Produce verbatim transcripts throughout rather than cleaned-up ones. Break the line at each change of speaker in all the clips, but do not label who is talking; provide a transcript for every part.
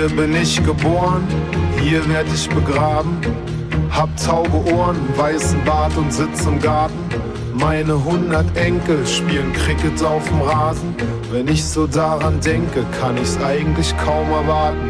Hier bin ich geboren, hier werd ich begraben. Hab taube Ohren, weißen Bart und sitz im Garten. Meine hundert Enkel spielen Cricket auf dem Rasen. Wenn ich so daran denke, kann ich's eigentlich kaum erwarten.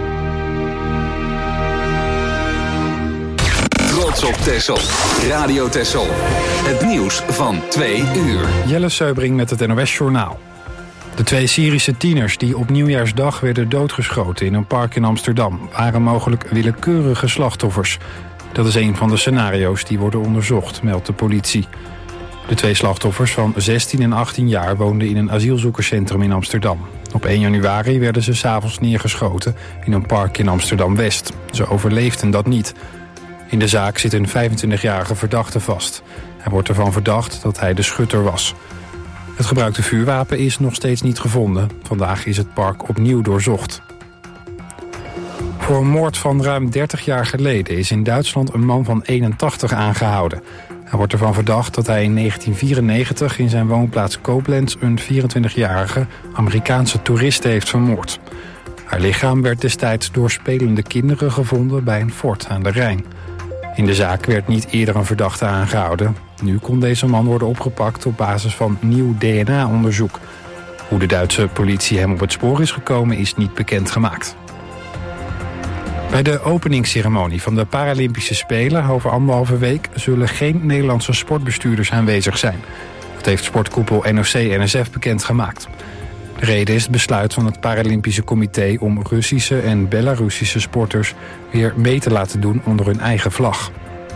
Trots op Texel. Radio Texel. Het nieuws van twee uur.
Jelle Seubring met het N O S Journaal. De twee Syrische tieners die op Nieuwjaarsdag werden doodgeschoten in een park in Amsterdam waren mogelijk willekeurige slachtoffers. Dat is een van de scenario's die worden onderzocht, meldt de politie. De twee slachtoffers van zestien en achttien jaar woonden in een asielzoekerscentrum in Amsterdam. Op één januari werden ze 's avonds neergeschoten in een park in Amsterdam-West. Ze overleefden dat niet. In de zaak zit een vijfentwintigjarige verdachte vast. Hij wordt ervan verdacht dat hij de schutter was. Het gebruikte vuurwapen is nog steeds niet gevonden. Vandaag is het park opnieuw doorzocht. Voor een moord van ruim dertig jaar geleden is in Duitsland een man van eenentachtig aangehouden. Hij wordt ervan verdacht dat hij in negentien vierennegentig in zijn woonplaats Koblenz een vierentwintigjarige Amerikaanse toeriste heeft vermoord. Haar lichaam werd destijds door spelende kinderen gevonden bij een fort aan de Rijn. In de zaak werd niet eerder een verdachte aangehouden. Nu kon deze man worden opgepakt op basis van nieuw D N A-onderzoek. Hoe de Duitse politie hem op het spoor is gekomen is niet bekendgemaakt. Bij de openingsceremonie van de Paralympische Spelen over anderhalve week zullen geen Nederlandse sportbestuurders aanwezig zijn. Dat heeft sportkoepel N O C N S F bekendgemaakt. De reden is het besluit van het Paralympische Comité om Russische en Belarussische sporters weer mee te laten doen onder hun eigen vlag.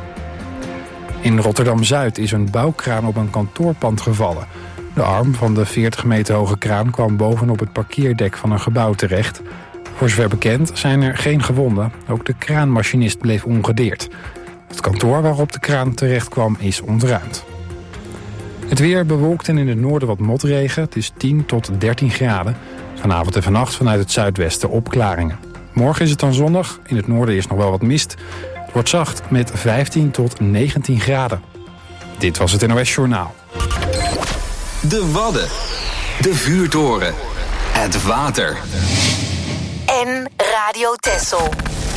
In Rotterdam-Zuid is een bouwkraan op een kantoorpand gevallen. De arm van de veertig meter hoge kraan kwam bovenop het parkeerdek van een gebouw terecht. Voor zover bekend zijn er geen gewonden. Ook de kraanmachinist bleef ongedeerd. Het kantoor waarop de kraan terecht kwam is ontruimd. Het weer bewolkt en in het noorden wat motregen. Het is tien tot dertien graden. Vanavond en vannacht vanuit het zuidwesten opklaringen. Morgen is het dan zonnig. In het noorden is nog wel wat mist. Het wordt zacht met vijftien tot negentien graden. Dit was het N O S Journaal.
De Wadden. De vuurtoren. Het water.
En Radio Texel.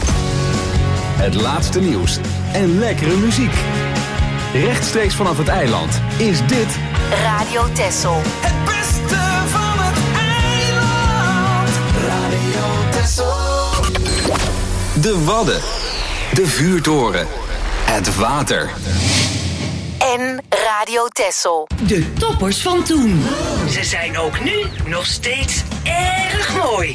Het laatste nieuws en lekkere muziek. Rechtstreeks vanaf het eiland is dit
Radio Texel.
Het beste van het eiland. Radio Texel.
De Wadden. De vuurtoren. Het water.
En Radio Texel.
De toppers van toen. Ze zijn ook nu nog steeds erg mooi.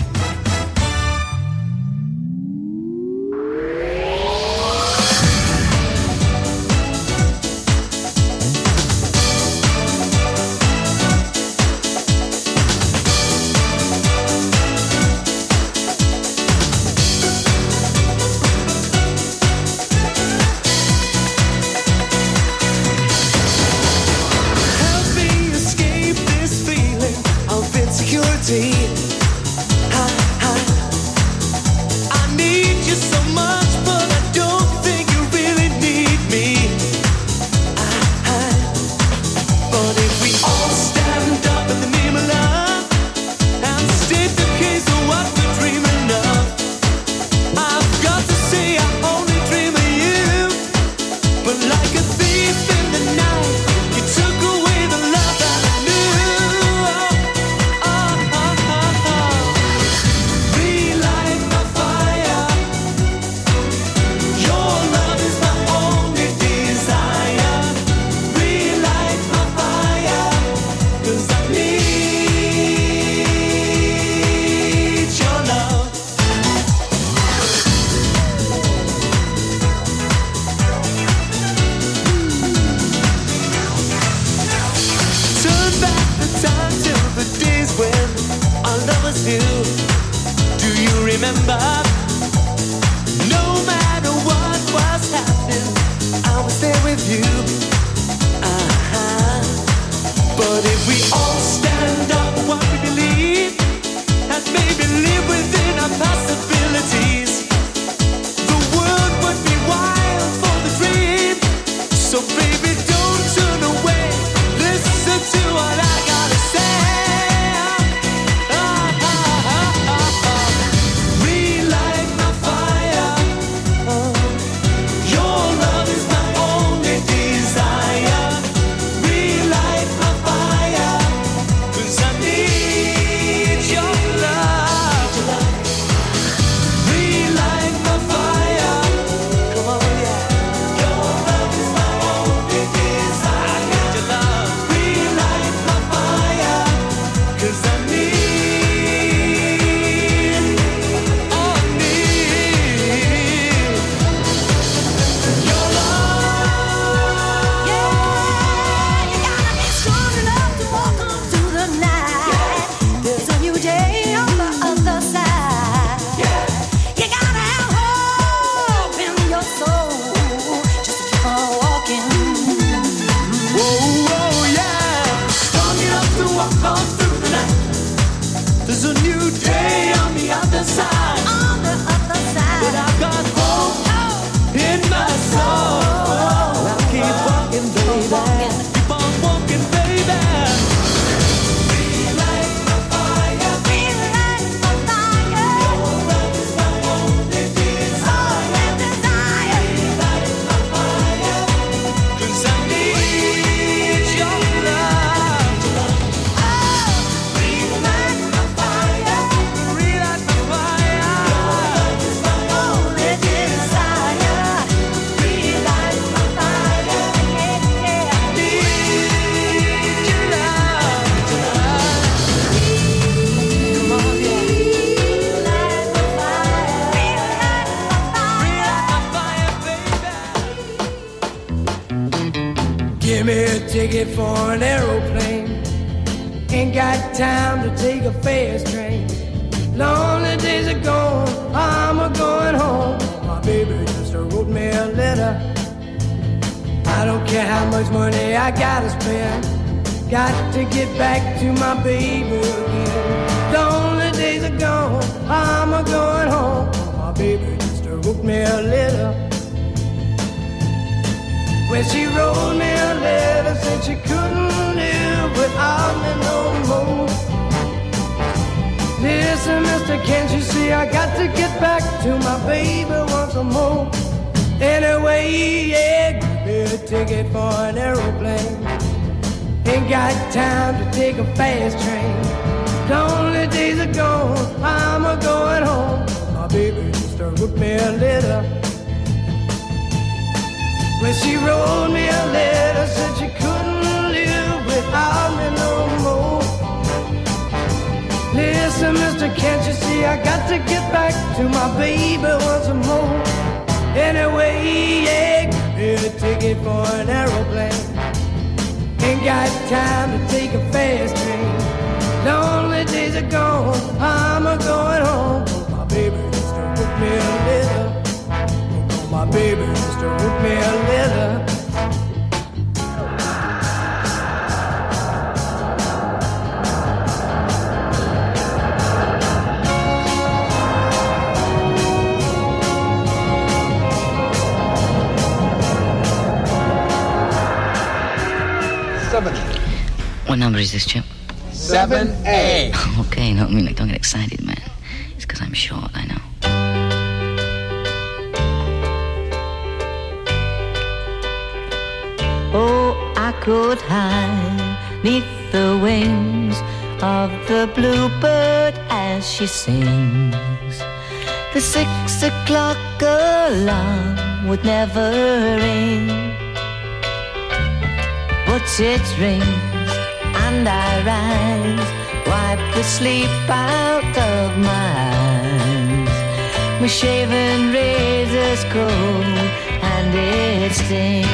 Relight
Give me a ticket for an aeroplane. Ain't got time to take a fast train. Lonely days are gone, I'm a going home. My baby just wrote me a letter. I don't care how much money I gotta spend. Got to get back to my baby again. Lonely days are gone, I'm a going home. My baby just wrote me a letter. When she wrote me a letter, said she couldn't live without me no more. Listen, mister, can't you see I got to get back to my baby once more. Anyway, yeah, give me a ticket for an aeroplane. Ain't got time to take a fast train. Lonely days are gone, I'm a going home. My baby just wrote me a letter. When she wrote me a letter, said she couldn't live without me no more. Listen, mister, can't you see I got to get back to my baby once more. Anyway, yeah, give me a ticket for an aeroplane. Ain't got time to take a fast train. Lonely days are gone, I'm a going home. My baby just wrote me a letter. My baby just wrote me a letter.
Seven.
What number is this, Chip?
Seven A.
Okay, no, I mean, like, don't get excited, man. It's because I'm short, I know.
Oh, I could hide neath the wings of the bluebird as she sings. The six o'clock alarm would never ring, but it rings and I rise, wipe the sleep out of my eyes. My shaven razor's cold and it stings.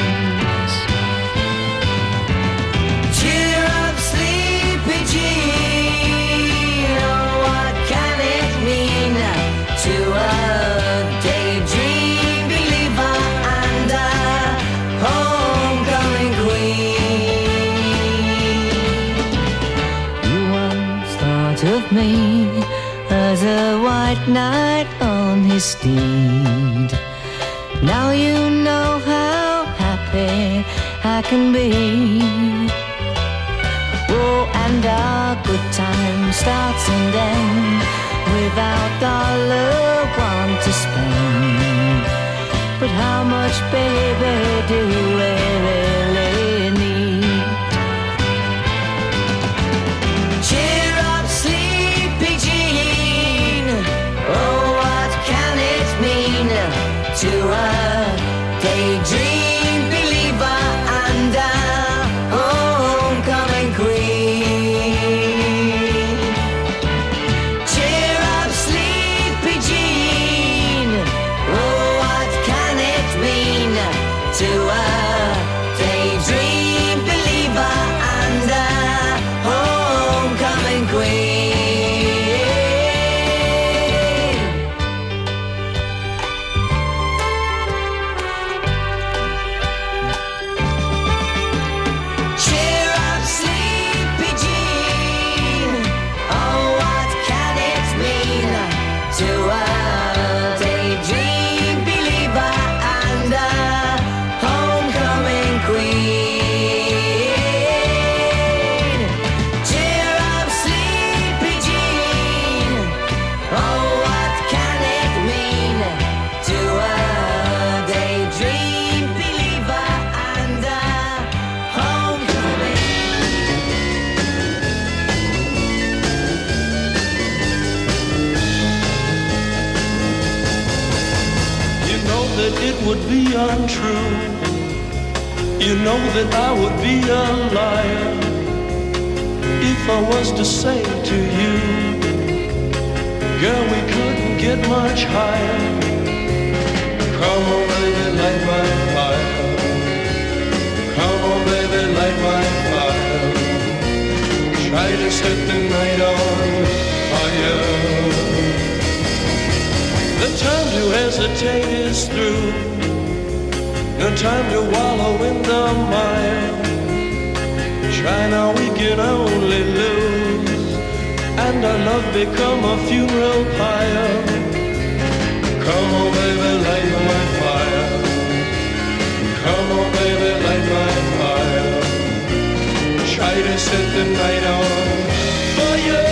Of me as a white knight on his steed. Now you know how happy I can be. Oh, and our good time starts and ends without dollar one to spend. But how much, baby, do we really need? Cheer up, sleepy Jean. Oh, what can it mean to a daydream believer and a homecoming queen? Cheer up, sleepy Jean. Oh, what can it mean to a daydream believer and a homecoming queen? Cheer up, sleepy Jean. Oh, what can it mean to a daydream believer and a homecoming queen? Cheer up, sleepy Jean. Oh, what can it mean to a daydream believer and a homecoming?
You know that it would be untrue. You know that I would be a liar if I was to say to you, girl, we couldn't get much higher. Come on, baby, light my fire. Come on, baby, try to set the night on fire. The time to hesitate is through. No time to wallow in the mire. Try now, we can only lose, and our love become a funeral pyre. Come on, baby, light my fire. Come on, baby, light my fire. Try to set the night on fire.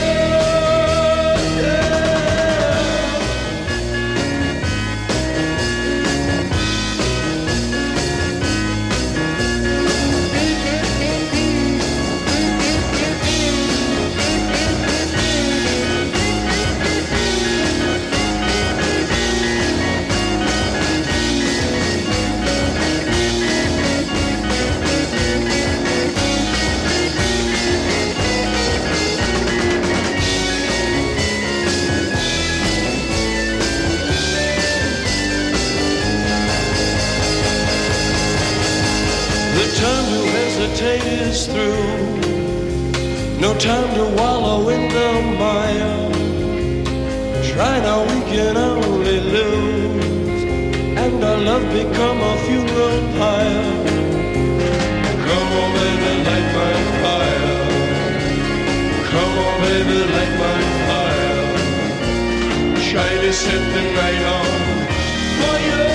Is through. No time to wallow in the mire. Try now, we can only lose, and our love become a funeral pyre. Come on, baby, light my fire. Come on, baby, light my fire. Try to set the night on fire.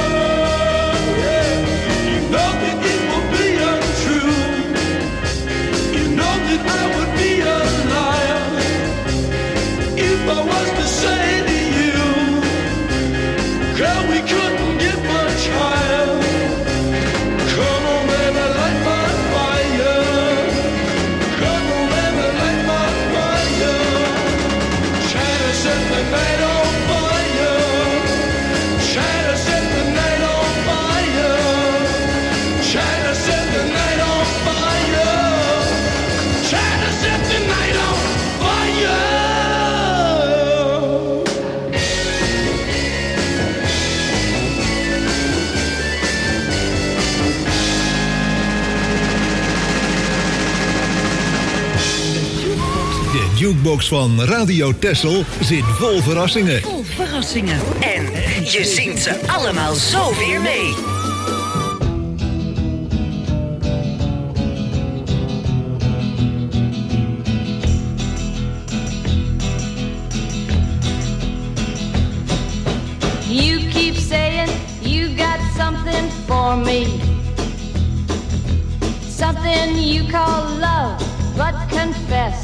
I would be a liar if I was to say to you, girl, we couldn't get much higher. Come on, baby, light my fire. Come on, baby, light my fire. Try to set the night on fire. Try to set the night on fire. Try to set the night on fire. Try to set the night on fire.
De jukebox van Radio Texel zit vol verrassingen.
Vol verrassingen. En je zingt ze allemaal zo weer mee.
For me, something you call love, but confess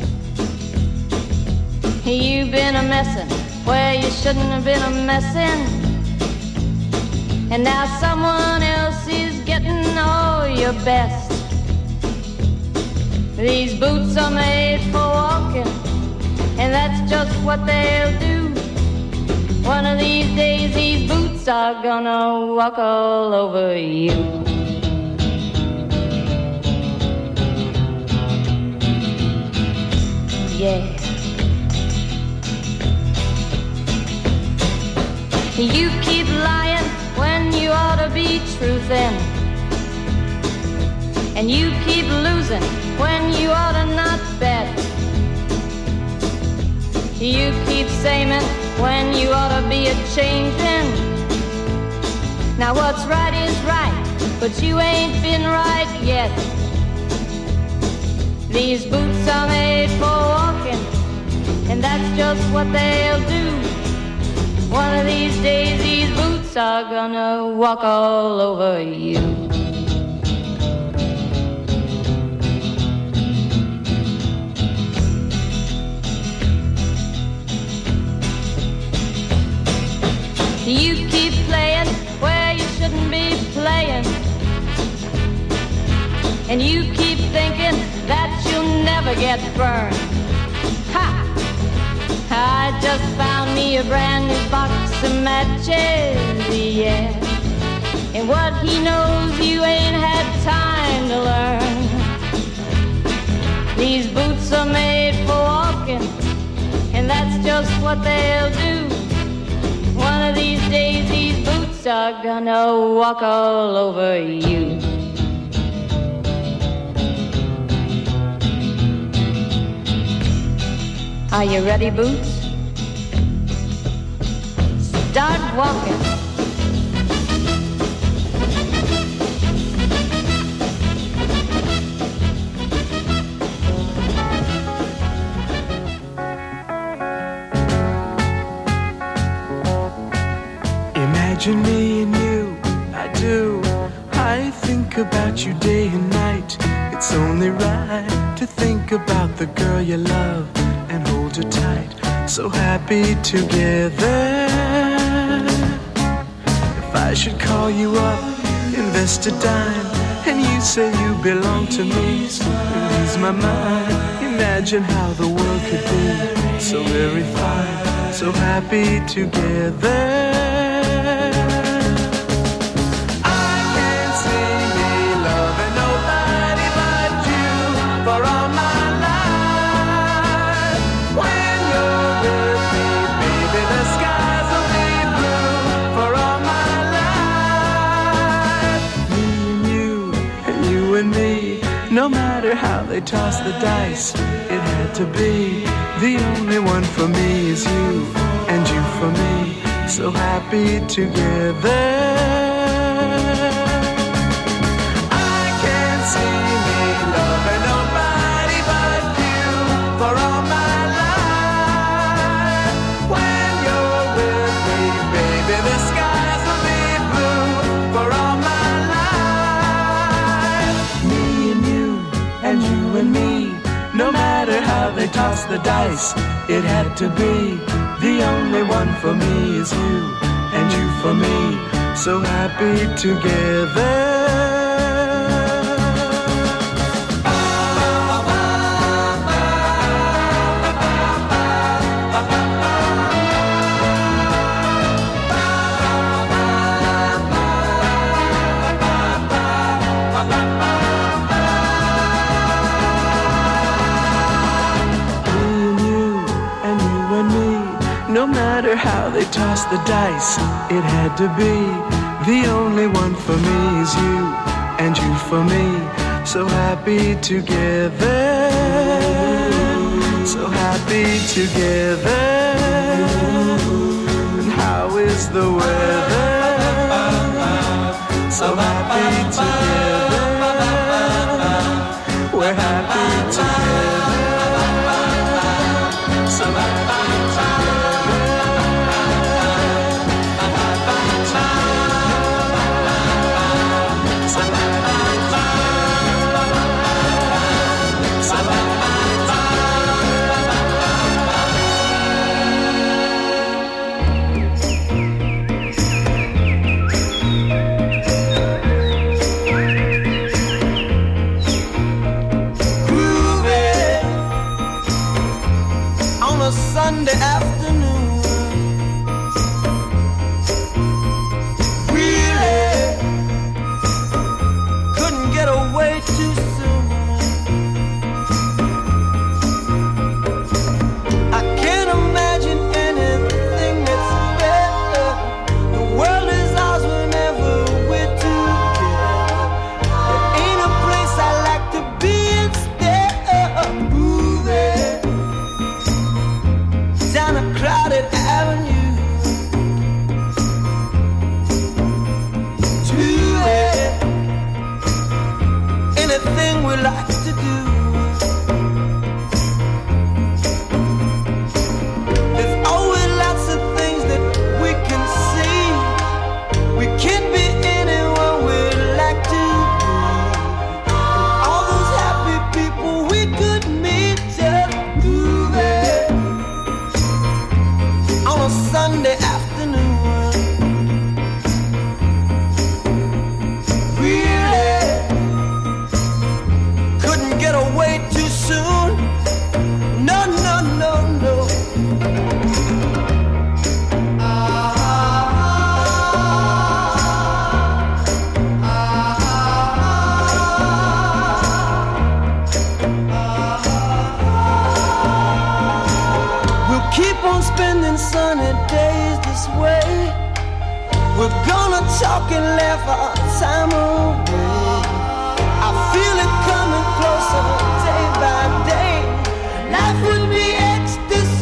you've been a messin' where you shouldn't have been a messin', and now someone else is getting all your best. These boots are made for walking, and that's just what they'll do. One of these days these boots are gonna walk all over you. Yeah. You keep lying when you ought to be truthin', and you keep losing when you ought to not bet. You keep saying when you ought to be a changin'. Now what's right is right, but you ain't been right yet. These boots are made for walking, and that's just what they'll do. One of these days these boots are gonna walk all over you. You keep playing where you shouldn't be playing, and you keep thinking that you'll never get burned. Ha! I just found me a brand new box of matches, yeah. And what he knows you ain't had time to learn. These boots are made for walking, and that's just what they'll do. One of these days these boots are gonna walk all over you. Are you ready, Boots? Start walking.
Imagine me and you, I do. I think about you day and night. It's only right to think about the girl you love and hold her tight. So happy together. If I should call you up, invest a dime, and you say you belong to me, lose my mind. Imagine how the world could be so very fine, so happy together. No matter how they toss the dice, it had to be. The only one for me is you, and you for me, so happy together. I can't see me loving nobody but you for all my life. When you're with me, baby, the skies will be blue for all my and you and me. No matter how they toss the dice, it had to be. The only one for me is you, and you for me, so happy together. No matter how they toss the dice, it had to be. The only one for me is you, and you for me, so happy together. So happy together. And how is the weather? So happy together. We're happy together. So happy together. Sunday afternoon, really couldn't get away too soon. I can't imagine anything that's better. The world is ours whenever we're together. There ain't a place I like to be instead of moving down a crowded avenue to it. Anything we like to do. There's always lots of things that we can see. We can be anyone we'd like to be. And all those happy people we could meet just move it. On a Sunday afternoon, really couldn't get away too soon. No, no, no, no. We'll keep on spending sunny days this way. We're gonna talk and laugh our time away. I feel it coming closer day by day. Life will be ecstasy.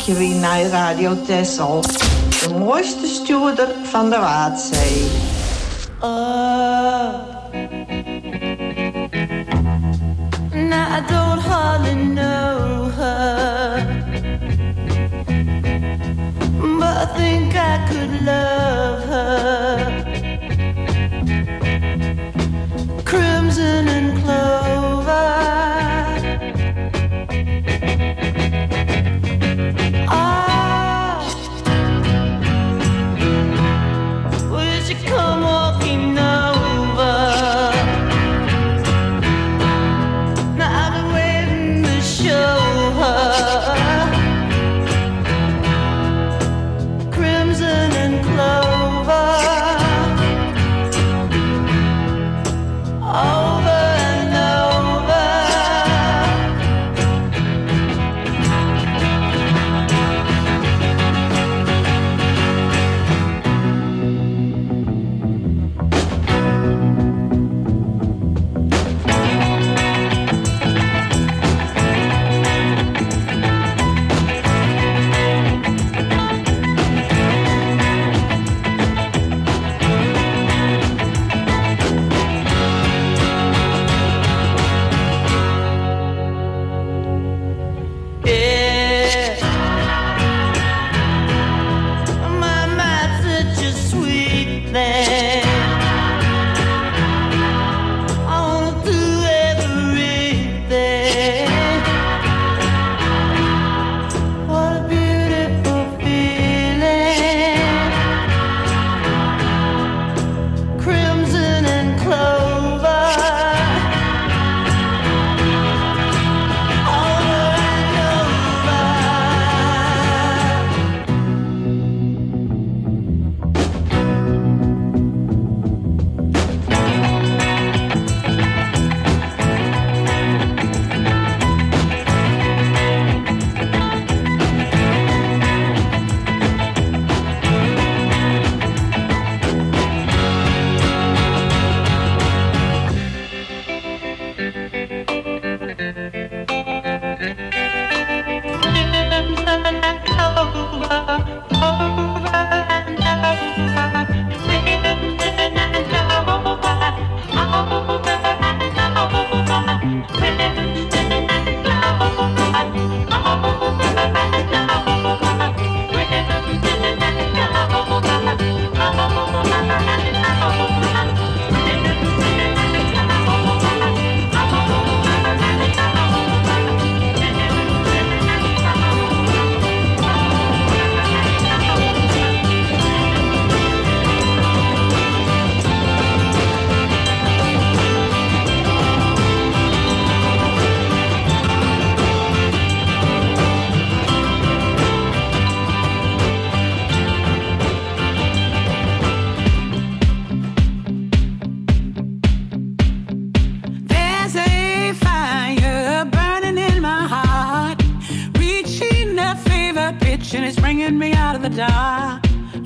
Mercury naar Radio Texel. De mooiste stuurder van de Waadzee.
Oh. Now I don't hardly know her, but I think I could love her. Crimson and clover. Ah, would you come walking over? Now I've been waiting to show her. Crimson and clover. Over and over. Yeah. My mind's such a sweet thing. I wanna do everything. What a beautiful feeling. Crimson and clover. Over and over. There's a fire burning in my heart, reaching a fever pitch and it's bringing me out of the dark.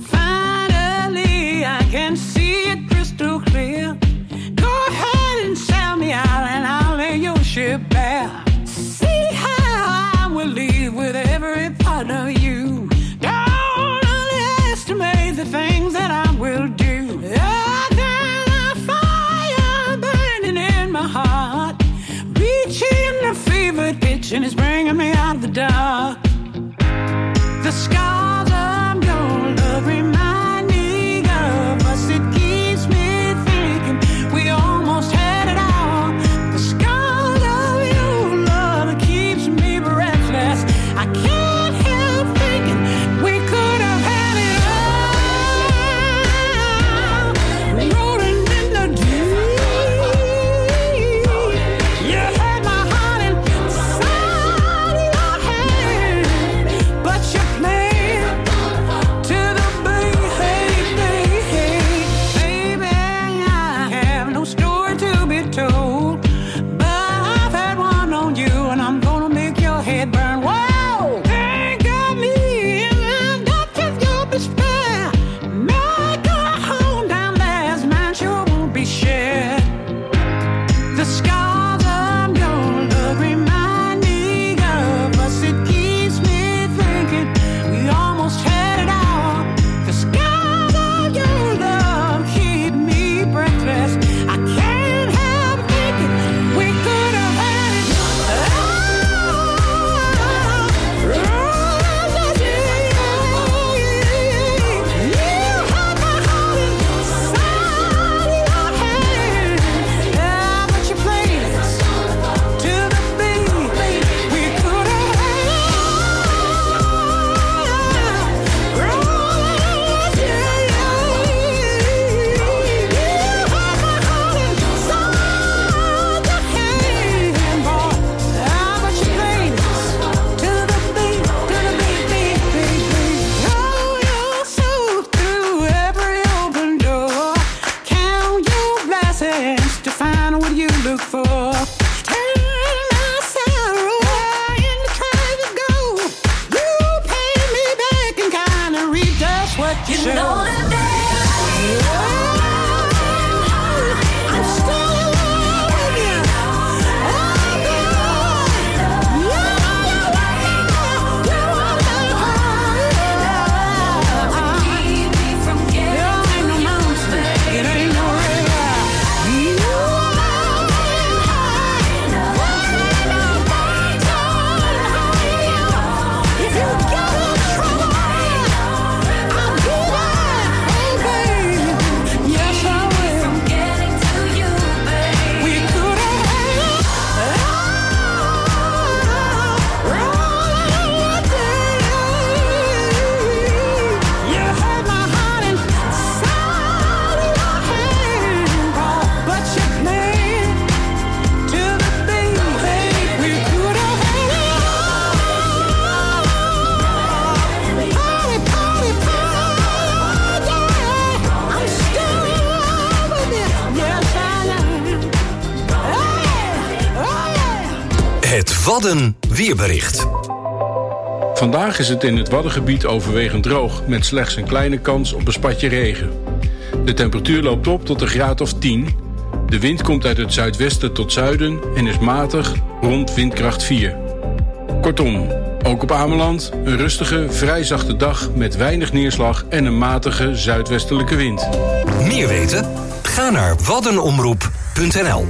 Finally, I can see it crystal clear. Go ahead and sell me out and I'll lay your ship bare. See how I will leave with every part of you. Don't underestimate the things that I will do. Oh, there's a fire burning in my heart, reaching a fever pitch and it's bringing me out of the dark. The scars of your love remind me of us. It keeps me thinking we almost had it all. The scars of your love keeps me breathless. I can't help thinking we could have had it all. Rolling in the deep. You had my heart inside your hand, but you played that's what you,
You
should.
know that they
I'm still in love with you.
Het Wadden weerbericht.
Vandaag is het in het Waddengebied overwegend droog, met slechts een kleine kans op een spatje regen. De temperatuur loopt op tot een graad of tien. De wind komt uit het zuidwesten tot zuiden en is matig rond windkracht vier. Kortom, ook op Ameland een rustige, vrij zachte dag met weinig neerslag en een matige zuidwestelijke wind.
Meer weten? Ga naar waddenomroep punt n l.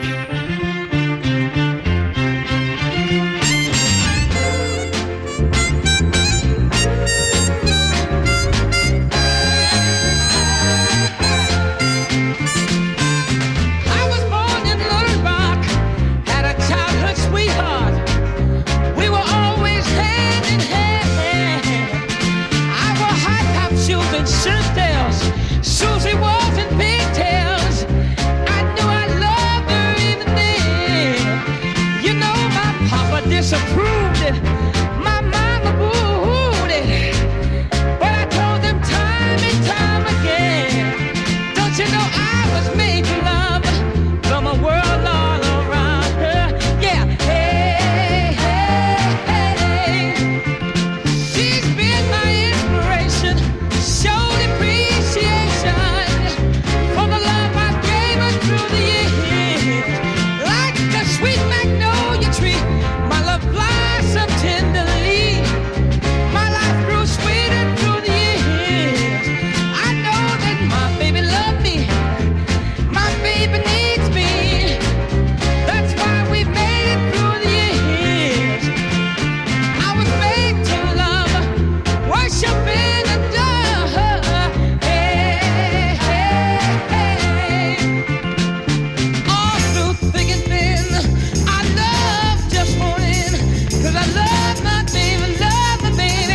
Susie was in pigtails. I knew I loved her even then. You know my papa disapproved it. My mama booed it. But I told them time and time again. Don't you know I was made for love from a world all around her? Yeah, hey, hey, hey. She's been my inspiration. Showed appreciation for the love I gave her through the years. Like the sweet magnolia tree, my love blossomed tenderly. My life grew sweeter through the years. I know that my baby loved me. My baby needs me. That's why we made it through the years. I was made to love, worship and adore. Hey, hey, hey. All through thick and thin, I love just won't end. 'Cause I love my baby, love my baby.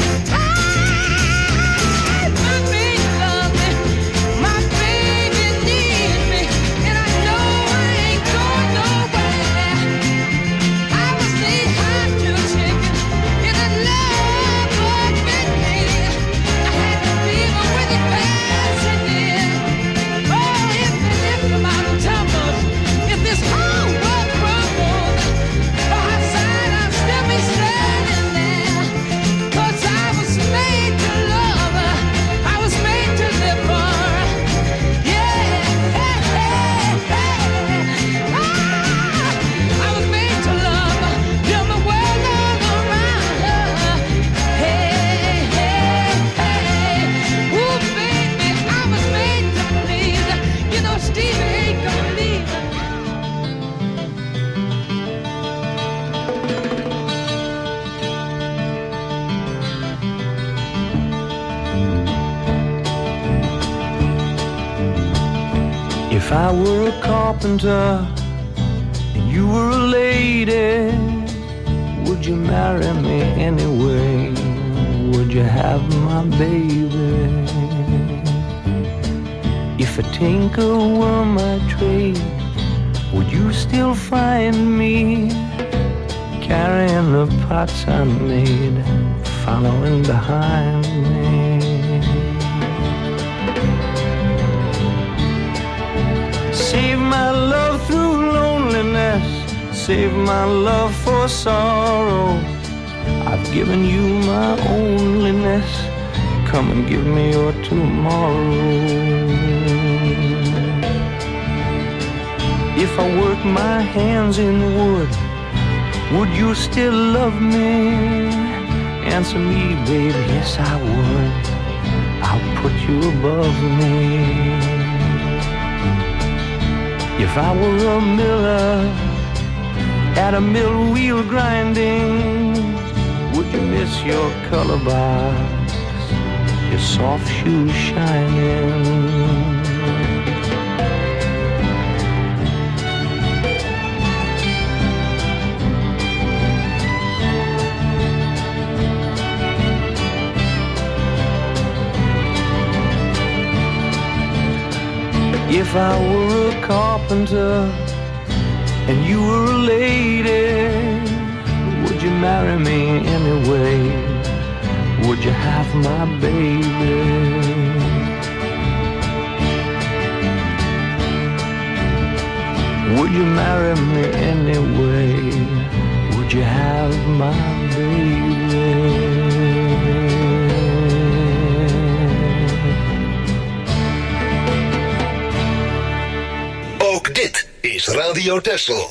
Ah, my baby love me. My baby needs me. And I know I ain't going nowhere. I was the hot to chicken in a love bug midnight. I had to leave her with it passing in. Oh, if and if the mountain tumbles, if this whole world crumbles, by her side I'll still be standing there. 'Cause I was made to love her. I was made to live for her. Yeah, hey, hey, hey. Ah, I was made to love her. Build the world all around her. Hey, hey, hey. Ooh, baby, I was made to please her. You know Stevie ain't gonna leave her.
If I were a carpenter and you were a lady, would you marry me anyway? Would you have my baby? If a tinker were my trade, would you still find me carrying the pots I made, following behind me? Save my love through loneliness, save my love for sorrow. I've given you my onlyness, come and give me your tomorrow. If I work my hands in wood, would you still love me? Answer me, baby, yes I would. I'll put you above me. If I were a miller at a mill wheel grinding, would you miss your color box, your soft shoes shining? If I were a carpenter and you were a lady, would you marry me anyway? Would you have my baby? Would you marry me anyway? Would you have my baby?
Ook dit is Radio Texel.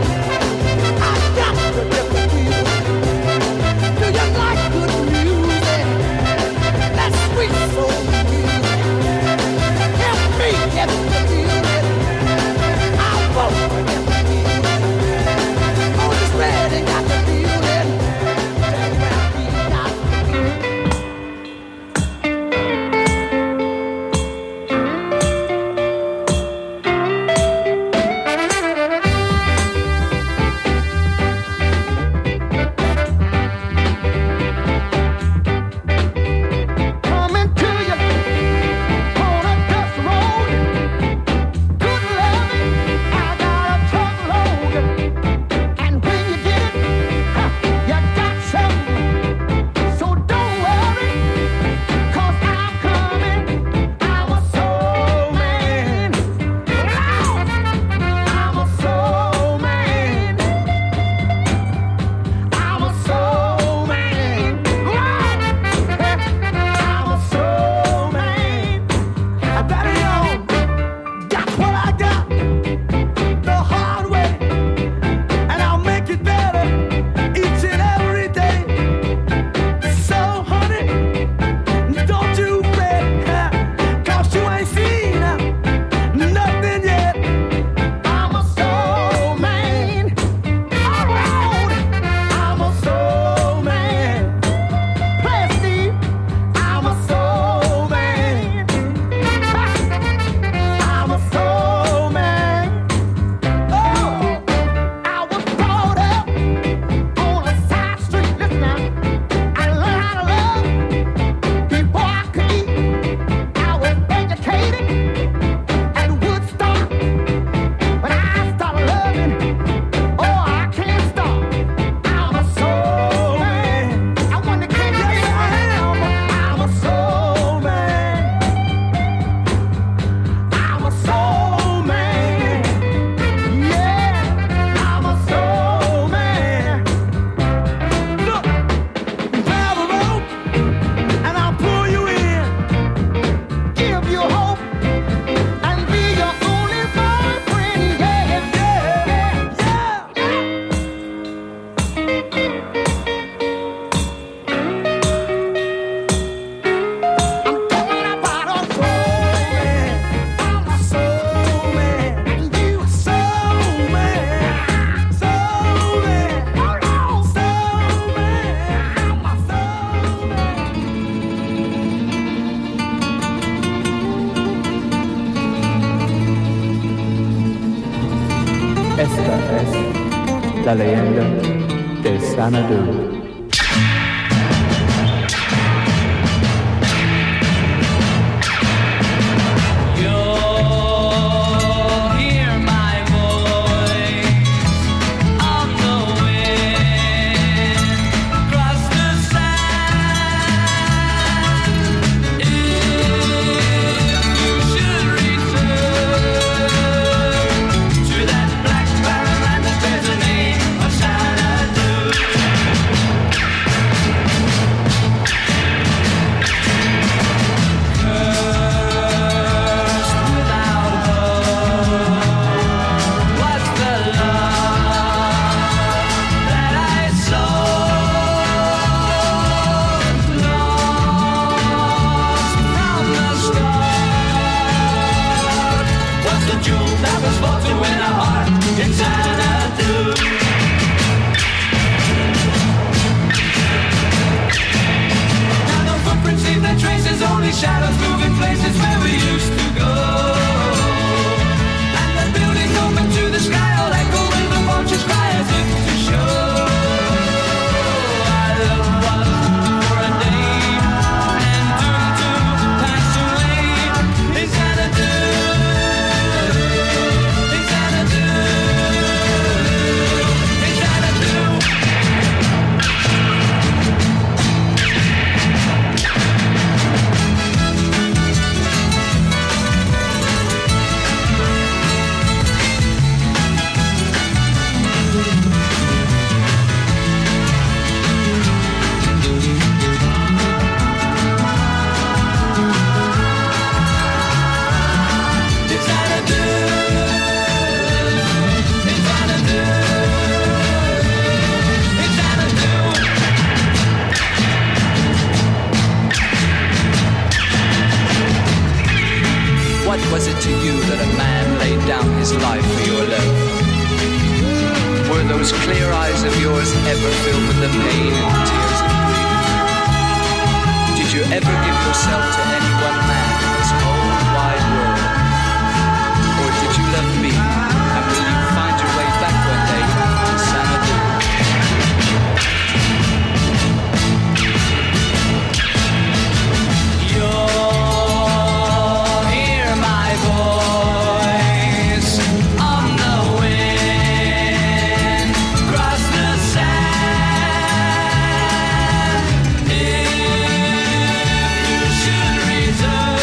Do you like good music?
Esta es la leyenda de Xanadu.
Shadows moving places where we used to go. And the buildings open to the sky, all echo when the vultures cry as if to show our love was for a day and doomed to pass away. In Xanadu, in Xanadu, in Xanadu.
What was it to you that a man laid down his life for your love? Were those clear eyes of yours ever filled with the pain and tears of grief? Did you ever give yourself to any one man in this whole wide world? Or did you love me, and will you find your way back one day to Xanadu?
Return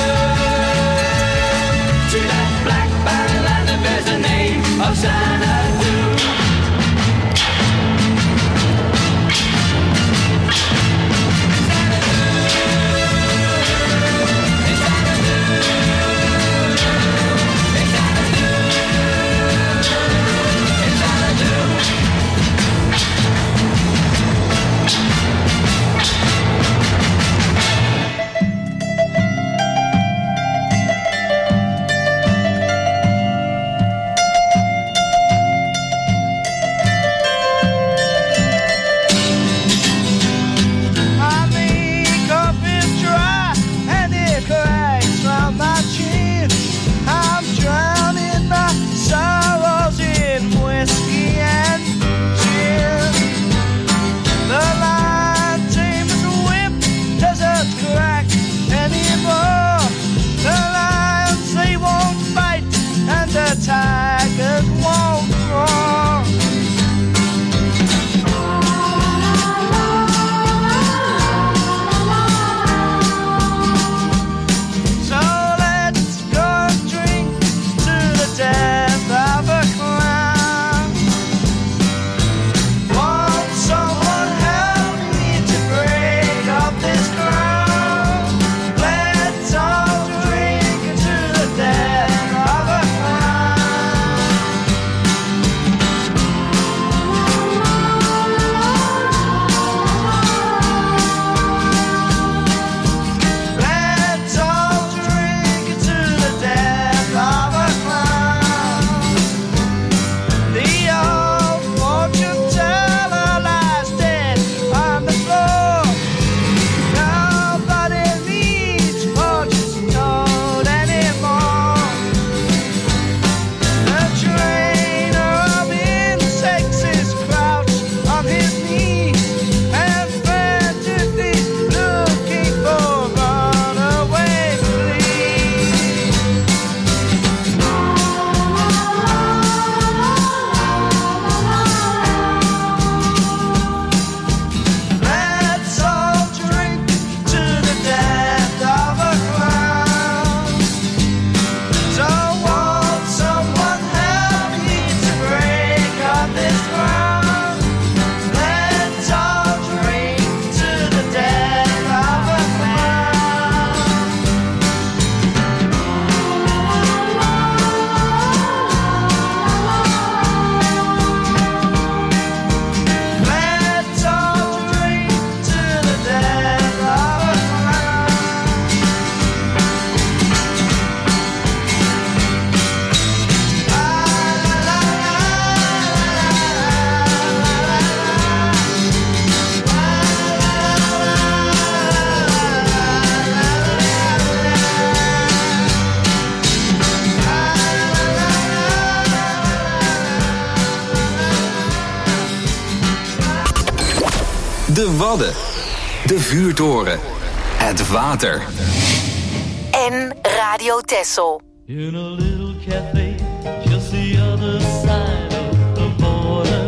De Wadden. De vuurtoren. Het water.
En Radio Texel.
In a little cafe, just the other side of the border.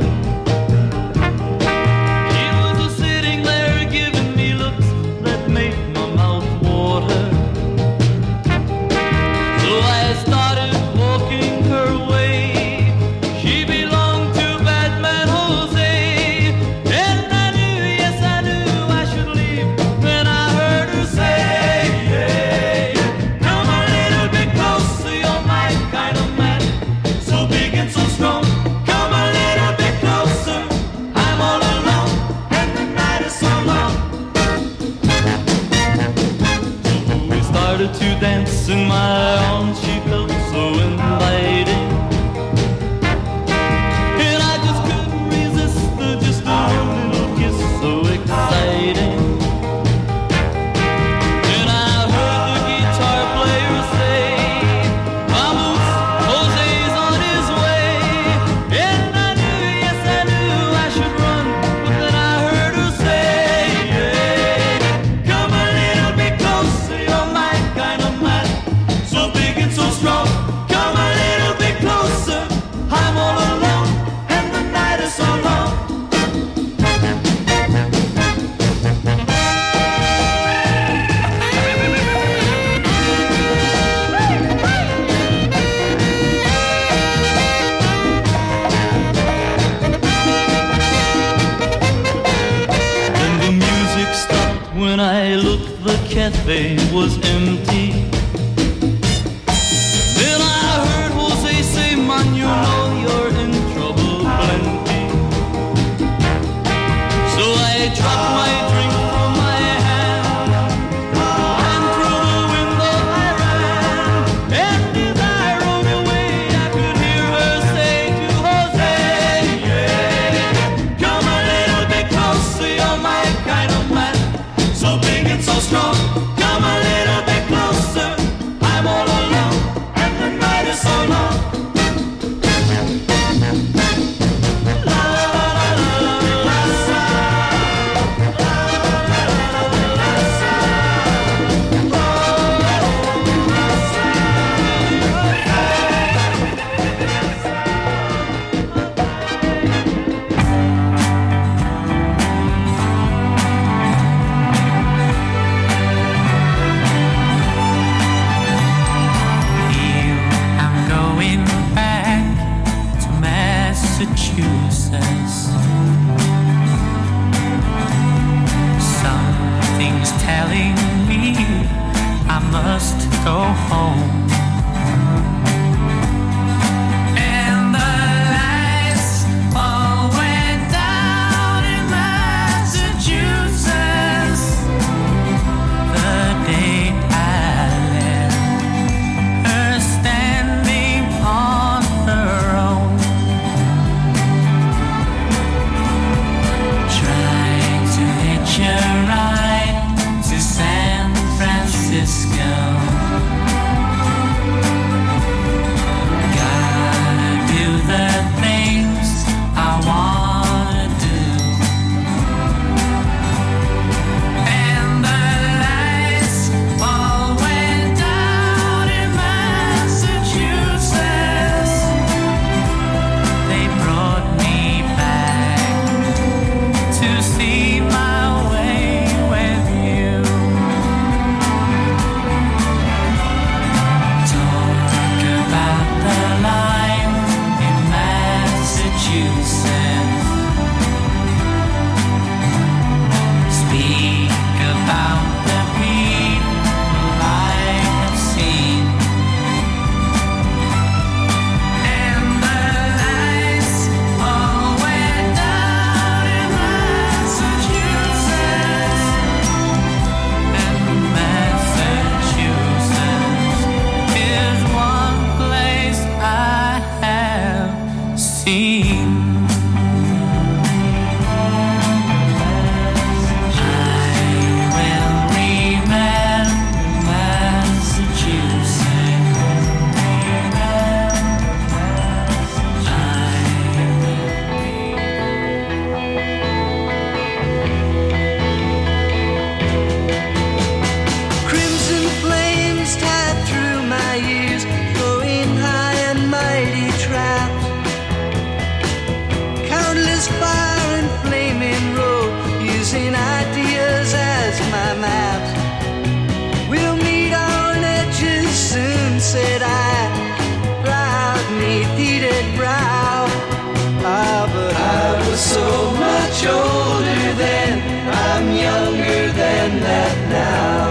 He was just sitting there giving me looks that made my mouth water. So I started walking her way. She belonged to Batman Jose. And I knew, yes I knew I should leave. Then I heard her say, hey, come a little bit closer, you're my kind of man. So big and so strong, come a little bit closer. I'm all alone and the night is so long. So we started to dance in my arms, she felt so inviting. And I just couldn't resist the just a little kiss, so exciting. And I heard the guitar player say, vamos, Jose's on his way. And I knew, yes I knew I should run, but then I heard her say, hey, come a little bit closer, you're my kind of man. So big and so strong, come a little bit closer. I'm all alone and the night is so long. Then the music stopped when I looked, the cafe was empty. Then I heard Jose say, man, you know you're in trouble plenty. So I dropped my drink from my hand, and through the window I ran. And as I rode away, I could hear her say to Jose, yeah, come a little bit closer, you're my kind of man. So big and so strong, come a little bit closer. I'm all alone and the night is so long.
I'm going back to Massachusetts. Something's telling me I must go home. And the lights all went down in Massachusetts the day I left her standing on her own, trying to hitch a ride to San Francisco. Gotta do the things I wanna do. And the lights all went down in Massachusetts. They brought me back to see my way with you. Talk about the life in Massachusetts. Speak about the people I have seen. And the lights all went down in Massachusetts. And Massachusetts is one place I have seen. I will remember Massachusetts. I will
fast fire and flaming road, using ideas as my maps. We'll meet on edges soon, said I, proud neath heated brow. Ah, but I was so much older then, I'm younger than that now.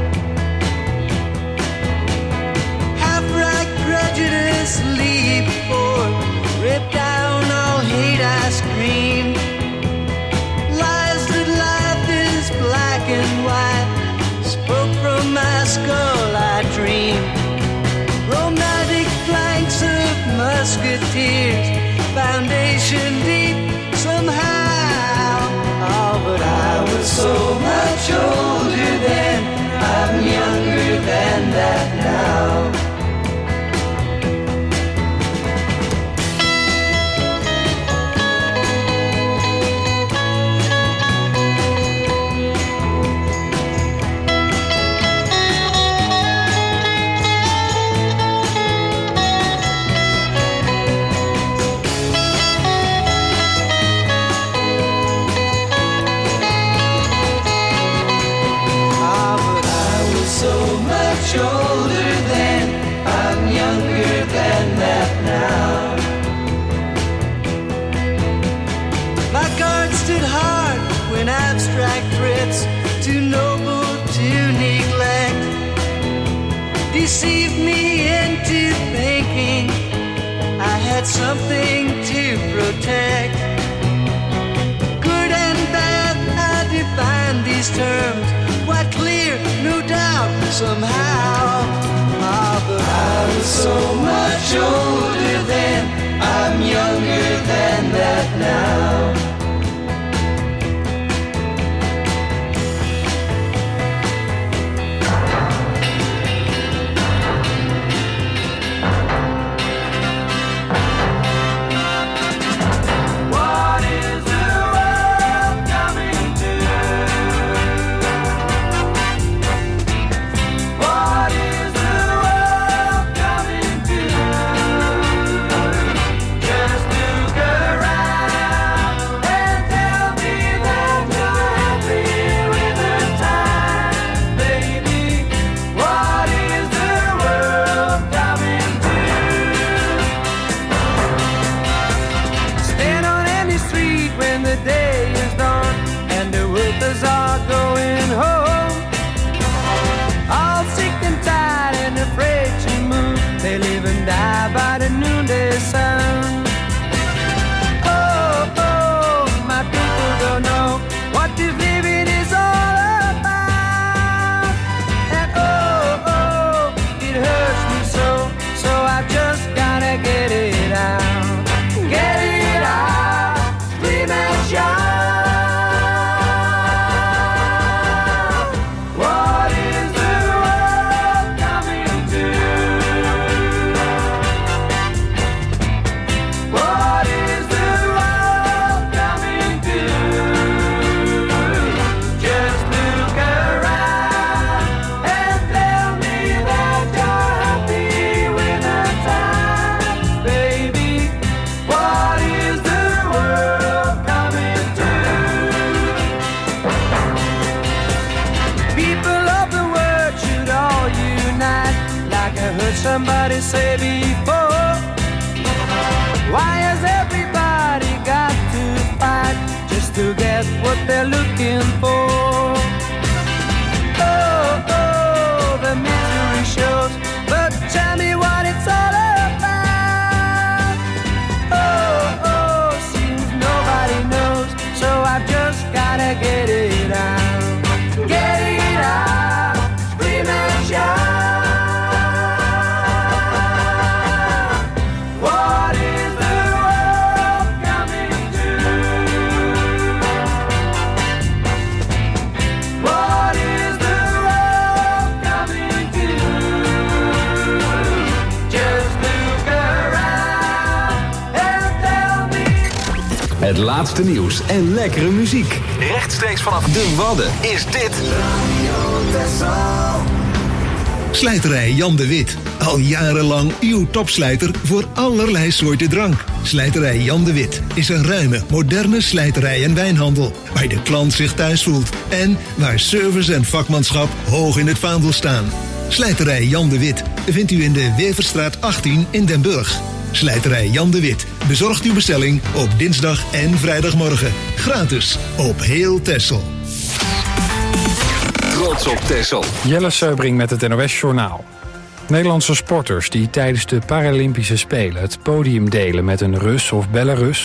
Half-right prejudice, leap forth, rip down all hate I scream. Lies that life is black and white, spoke from my skull I dream. Romantic flanks of musketeers, foundation deep somehow. Oh, but I was so much older then, I'm younger than that now. Older then, I'm younger than that now. My guard stood hard when abstract threats, too noble to neglect, deceived me into thinking I had something to protect. Good and bad, I define these terms, quite clear, no doubt, somehow. Ah, but I was so much older then, I'm younger than that now.
Somebody say before, why has everybody got to fight just to get what they're looking for? Oh, oh, the misery shows, but tell me what it's all about. Oh, oh, seems nobody knows, so I've just gotta get it out. Get it out, scream and shout.
Het laatste nieuws en lekkere muziek. Rechtstreeks vanaf de Wadden is dit.
Slijterij Jan de Wit. Al jarenlang uw topslijter voor allerlei soorten drank. Slijterij Jan de Wit is een ruime, moderne slijterij en wijnhandel. Waar de klant zich thuis voelt. En waar service en vakmanschap hoog in het vaandel staan. Slijterij Jan de Wit vindt u in de Weverstraat achttien in Den Burg. Slijterij Jan de Wit bezorgt uw bestelling op dinsdag en vrijdagmorgen. Gratis op heel Texel.
Trots op Texel.
Jelle Seubring met het N O S-journaal. Nederlandse sporters die tijdens de Paralympische Spelen het podium delen met een Rus of Belarus